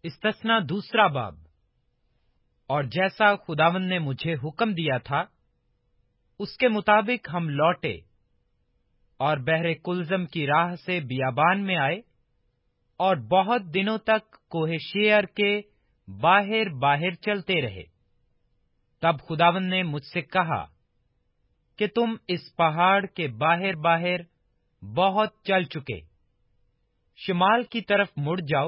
استثنا دوسرا باب۔ اور جیسا خداوند نے مجھے حکم دیا تھا اس کے مطابق ہم لوٹے اور بحر کلزم کی راہ سے بیابان میں آئے اور بہت دنوں تک کوہ شیعر کے باہر باہر چلتے رہے۔ تب خداوند نے مجھ سے کہا کہ تم اس پہاڑ کے باہر باہر بہت چل چکے، شمال کی طرف مڑ جاؤ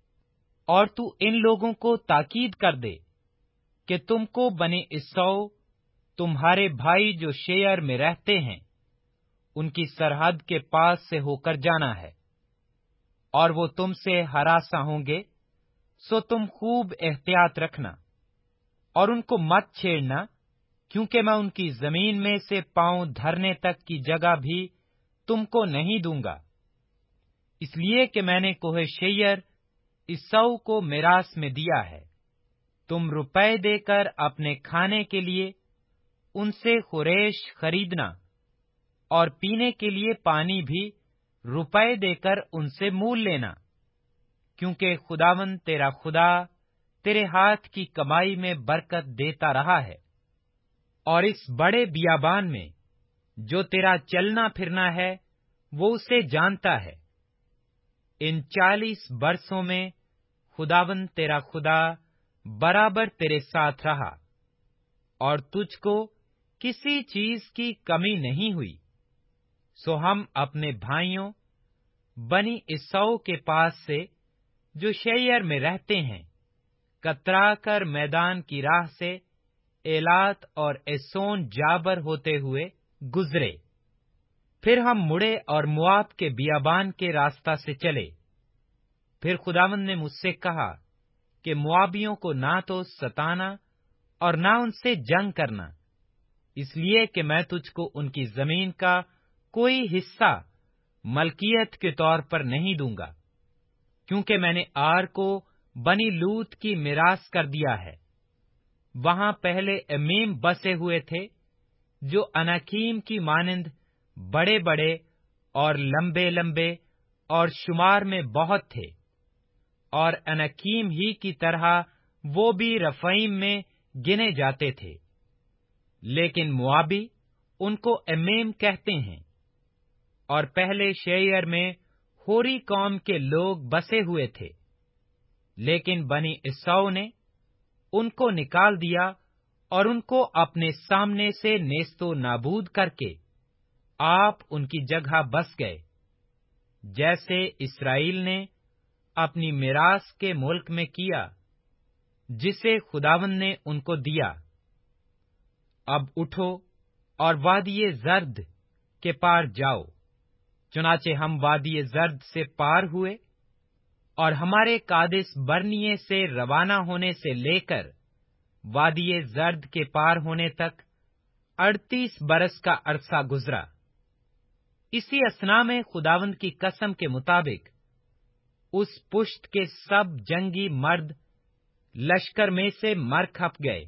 اور تو ان لوگوں کو تاکید کر دے کہ تم کو بنی عیسو تمہارے بھائی جو شیعر میں رہتے ہیں ان کی سرحد کے پاس سے ہو کر جانا ہے، اور وہ تم سے ہراساں ہوں گے، سو تم خوب احتیاط رکھنا اور ان کو مت چھیڑنا، کیونکہ میں ان کی زمین میں سے پاؤں دھرنے تک کی جگہ بھی تم کو نہیں دوں گا، اس لیے کہ میں نے کوہ شیعر عیسو کو میراث میں دیا ہے۔ تم روپے دے کر اپنے کھانے کے لیے ان سے خریش خریدنا اور پینے کے لیے پانی بھی روپے دے کر ان سے مول لینا، کیونکہ خداوند تیرا خدا تیرے ہاتھ کی کمائی میں برکت دیتا رہا ہے، اور اس بڑے بیابان میں جو تیرا چلنا پھرنا ہے وہ اسے جانتا ہے۔ ان 40 برسوں میں خداوند تیرا خدا برابر تیرے ساتھ رہا، اور تجھ کو کسی چیز کی کمی نہیں ہوئی۔ سو ہم اپنے بھائیوں بنی عیسو کے پاس سے جو شیعر میں رہتے ہیں کترا کر میدان کی راہ سے ایلات اور ایسون جابر ہوتے ہوئے گزرے۔ پھر ہم مڑے اور مواب کے بیابان کے راستہ سے چلے۔ پھر خداوند نے مجھ سے کہا کہ موابیوں کو نہ تو ستانا اور نہ ان سے جنگ کرنا، اس لیے کہ میں تجھ کو ان کی زمین کا کوئی حصہ ملکیت کے طور پر نہیں دوں گا، کیونکہ میں نے آر کو بنی لوط کی میراث کر دیا ہے۔ وہاں پہلے امیم بسے ہوئے تھے جو اناکیم کی مانند بڑے بڑے اور لمبے لمبے اور شمار میں بہت تھے، اور اناکیم ہی کی طرح وہ بھی رفائیم میں گنے جاتے تھے، لیکن موابی ان کو امیم کہتے ہیں۔ اور پہلے شیعر میں ہوری قوم کے لوگ بسے ہوئے تھے، لیکن بنی عیسو نے ان کو نکال دیا اور ان کو اپنے سامنے سے نیست و نابود کر کے آپ ان کی جگہ بس گئے، جیسے اسرائیل نے اپنی میراث کے ملک میں کیا جسے خداوند نے ان کو دیا۔ اب اٹھو اور وادی زرد کے پار جاؤ۔ چنانچہ ہم وادی زرد سے پار ہوئے اور ہمارے قادس برنیے سے روانہ ہونے سے لے کر وادی زرد کے پار ہونے تک 38 برس کا عرصہ گزرا۔ اسی اثنا میں خداوند کی قسم کے مطابق اس پشت کے سب جنگی مرد لشکر میں سے مر کھپ گئے،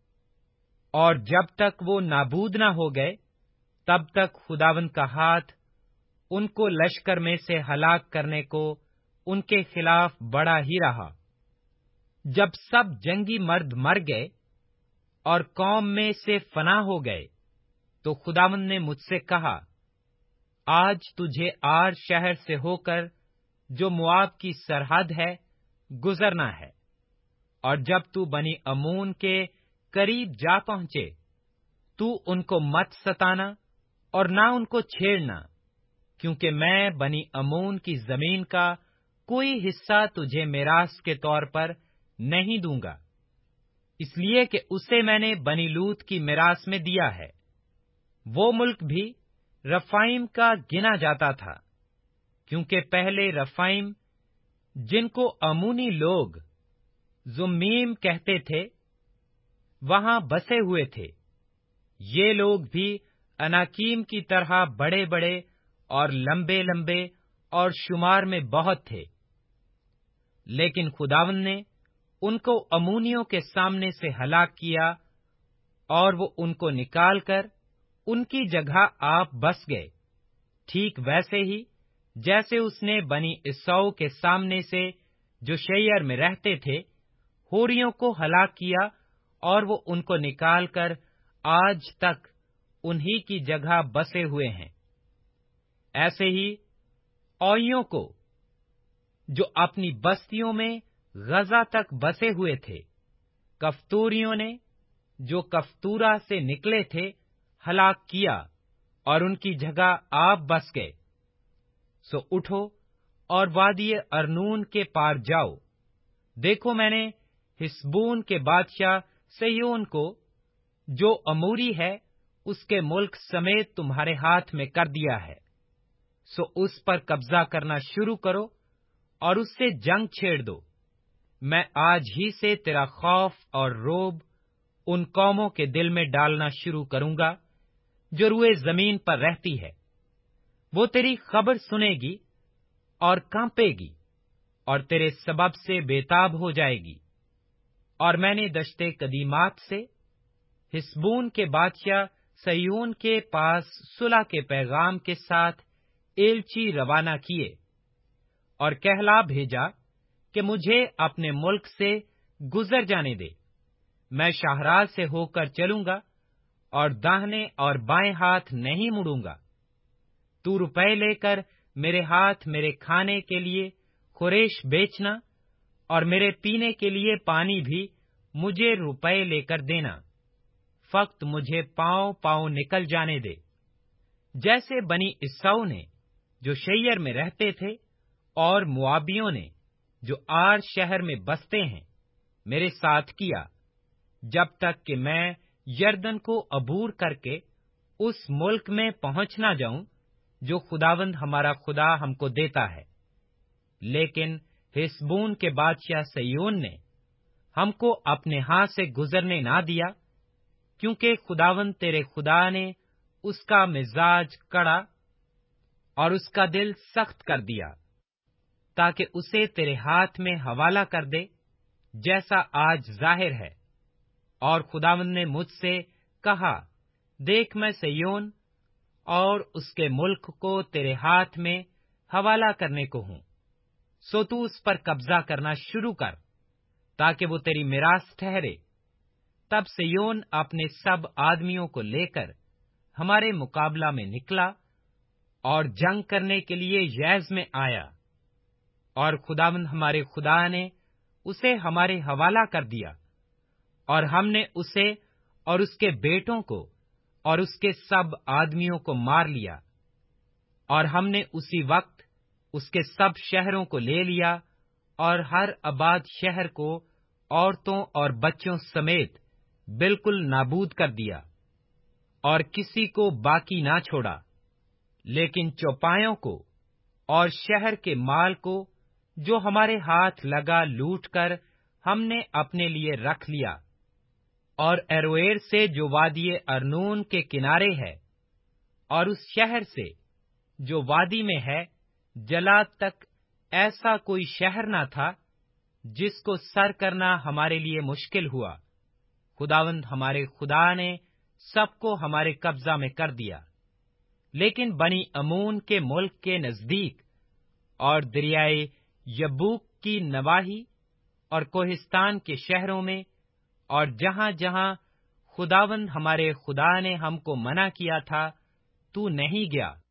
اور جب تک وہ نابود نہ ہو گئے تب تک خداوند کا ہاتھ ان کو لشکر میں سے ہلاک کرنے کو ان کے خلاف بڑا ہی رہا۔ جب سب جنگی مرد مر گئے اور قوم میں سے فنا ہو گئے تو خداوند نے مجھ سے کہا، آج تجھے آر شہر سے ہو کر جو مواب کی سرحد ہے گزرنا ہے، اور جب تو بنی امون کے قریب جا پہنچے تو ان کو مت ستانا اور نہ ان کو چھیڑنا، کیونکہ میں بنی امون کی زمین کا کوئی حصہ تجھے میراث کے طور پر نہیں دوں گا، اس لیے کہ اسے میں نے بنی لوط کی میراث میں دیا ہے۔ وہ ملک بھی رفائیم کا گنا جاتا تھا، کیونکہ پہلے رفائیم جن کو امونی لوگ زمیم کہتے تھے وہاں بسے ہوئے تھے۔ یہ لوگ بھی اناکیم کی طرح بڑے بڑے اور لمبے لمبے اور شمار میں بہت تھے، لیکن خداوند نے ان کو امونیوں کے سامنے سے ہلاک کیا، اور وہ ان کو نکال کر ان کی جگہ آپ بس گئے، ٹھیک ویسے ہی جیسے اس نے بنی عیسو کے سامنے سے जो शेयर में रहते थे, होरियों को हलाक किया, और वो उनको निकाल कर आज तक उन्हीं की जगह बसे हुए हैं। ऐसे ही औइयों को, जो अपनी बस्तियों में गजा तक बसे हुए थे, कफ्तोरियों ने, जो कफ्तूरा से निकले थे, हलाक किया, और उनकी जगह आप बस गए। सो उठो और वादी अर्नून के पार जाओ। देखो, मैंने हिस्बून के बादशाह सह्योन को, जो अमोरी है, उसके मुल्क समेत तुम्हारे हाथ में कर दिया है। सो उस पर कब्जा करना शुरू करो और उससे जंग छेड़ दो। मैं आज ही से तेरा खौफ और रोब उन कौमों के दिल में डालना शुरू करूंगा जो रुए जमीन पर रहती है। वो तेरी खबर सुनेगी और कांपेगी और तेरे सबब से बेताब हो जाएगी। और मैंने दश्ते कदीमात से हिस्बून के बादशाह सह्योन के पास सुलह के पैगाम के साथ एलची रवाना किए और कहला भेजा कि मुझे अपने मुल्क से गुजर जाने दे। मैं शाहराज से होकर चलूंगा और दाहिने और बाएं हाथ नहीं मुड़ूंगा। तू रुपए लेकर मेरे हाथ मेरे खाने के लिए खुरेश बेचना और मेरे पीने के लिए पानी भी मुझे रुपए लेकर देना। फक्त मुझे पांव पांव निकल जाने दे, जैसे बनी इसौ ने, जो शैयर में रहते थे, और मुआबियों ने, जो आर शहर में बसते हैं, मेरे साथ किया, जब तक कि मैं यरदन को अबूर करके उस मुल्क में पहुंच न जाऊं जो खुदावंद हमारा खुदा हमको देता है। लेकिन हिस्बून के बादशाह सह्योन ने हमको अपने हाथ से गुजरने ना दिया, क्योंकि खुदावंद तेरे खुदा ने उसका मिजाज कड़ा और उसका दिल सख्त कर दिया, ताकि उसे तेरे हाथ में हवाला कर दे, जैसा आज जाहिर है। और खुदावंद ने मुझसे कहा, देख, मैं सह्योन और उसके मुल्क को तेरे हाथ में हवाला करने को हूं। सो तू उस पर कब्जा करना शुरू कर, ताकि वो तेरी मिरास ठहरे। तब सह्योन अपने सब आदमियों को लेकर हमारे मुकाबला में निकला और जंग करने के लिए यैज में आया, और खुदावंद हमारे खुदा ने उसे हमारे हवाला कर दिया, और हमने उसे और उसके बेटों को और उसके सब आदमियों को मार लिया। और हमने उसी वक्त उसके सब शहरों को ले लिया, और हर आबाद शहर को औरतों और बच्चों समेत बिल्कुल नाबूद कर दिया, और किसी को बाकी ना छोड़ा। लेकिन चौपायों को और शहर के माल को, जो हमारे हाथ लगा, लूट कर हमने अपने लिए रख लिया। और एरोएर से, जो वादी अर्नून के किनारे है, और उस शहर से जो वादी में है, जलाद तक ऐसा कोई शहर न था जिसको सर करना हमारे लिए मुश्किल हुआ। खुदावंद हमारे खुदा ने सबको हमारे कब्जा में कर दिया। लेकिन बनी अमून के मुल्क के नजदीक और दरियाए यब्बूक की नवाही और कोहिस्तान के शहरों में, और जहां-जहां खुदावंद हमारे खुदा ने हमको मना किया था, तू नहीं गया।